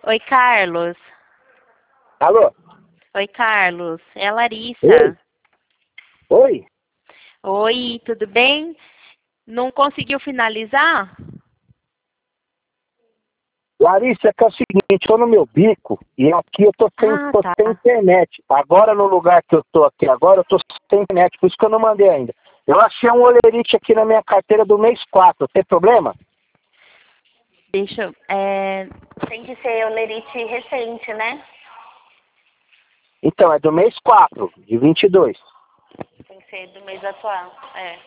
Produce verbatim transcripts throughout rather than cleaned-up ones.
Oi, Carlos. Alô? Oi, Carlos. É a Oi? Larissa. Oi? Oi, tudo bem? Não conseguiu finalizar? Larissa, é que é o seguinte, tô no meu bico e aqui eu tô sem, Ah, tô tá. sem internet. Agora no lugar que eu tô aqui agora, eu tô sem internet, por isso que eu não mandei ainda. Eu achei um olerite aqui na minha carteira do mês quatro, tem problema? Deixa eu... É... Tem que ser olerite recente, né? Então, é do mês quatro, de vinte e dois. Tem que ser do mês atual. É.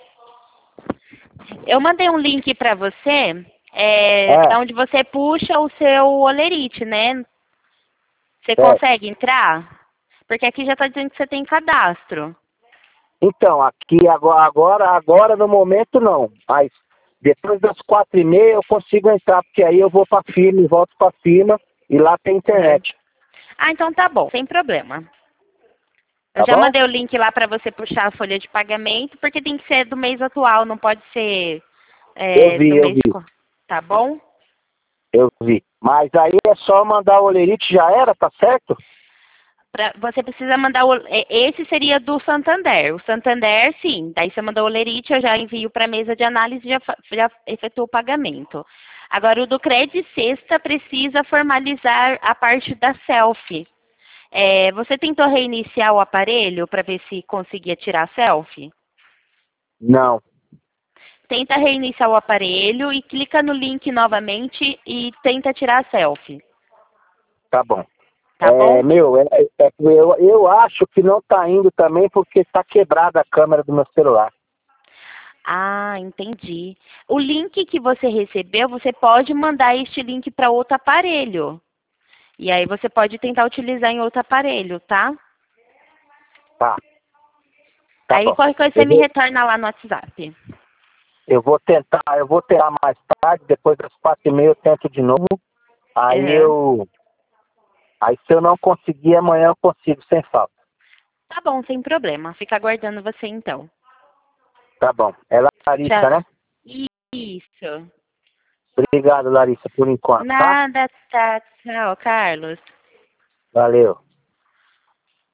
Eu mandei um link para você, é, É, onde você puxa o seu olerite, né? Você é. consegue entrar? Porque aqui já está dizendo que você tem cadastro. Então, aqui agora, agora, agora no momento não, mas depois das quatro e meia eu consigo entrar, porque aí eu vou pra firma e volto pra firma e lá tem Uhum. internet, Ah, então tá bom, sem problema. Eu tá já bom? mandei o link lá para você puxar a folha de pagamento, porque tem que ser do mês atual, não pode ser Eu é, vi, do eu mês. vi. co- Tá bom? Eu vi. Mas aí é só mandar o olerite, já era, tá certo? Pra, você precisa mandar o. é, Esse seria do Santander. O Santander, sim. Daí você mandou o Lerite, eu já envio para a mesa de análise e já, fa- já efetuo o pagamento. Agora, o do Cred Sexta precisa formalizar a parte da selfie. É, você tentou reiniciar o aparelho para ver se conseguia tirar a selfie? Não. Tenta reiniciar o aparelho e clica no link novamente e tenta tirar a selfie. Tá bom. Tá É, bom? meu, é, é- eu, eu acho que não tá indo também porque tá quebrada a câmera do meu celular. Ah, entendi. O link que você recebeu, você pode mandar este link para outro aparelho. E aí você pode tentar utilizar em outro aparelho, tá? Tá, tá Aí bom. qualquer coisa você Eu me vou, retorna lá no WhatsApp. eu vou tentar, eu vou tentar mais tarde, depois das quatro e meia eu tento de novo. Aí Uhum. eu. Aí se eu não conseguir, amanhã eu consigo sem falta. Tá bom, sem problema. Fica aguardando você então. Tá bom. É Tchau. Larissa, né? Isso. Obrigado, Larissa, por enquanto, tá? Nada, tá. Tchau, Carlos. Valeu.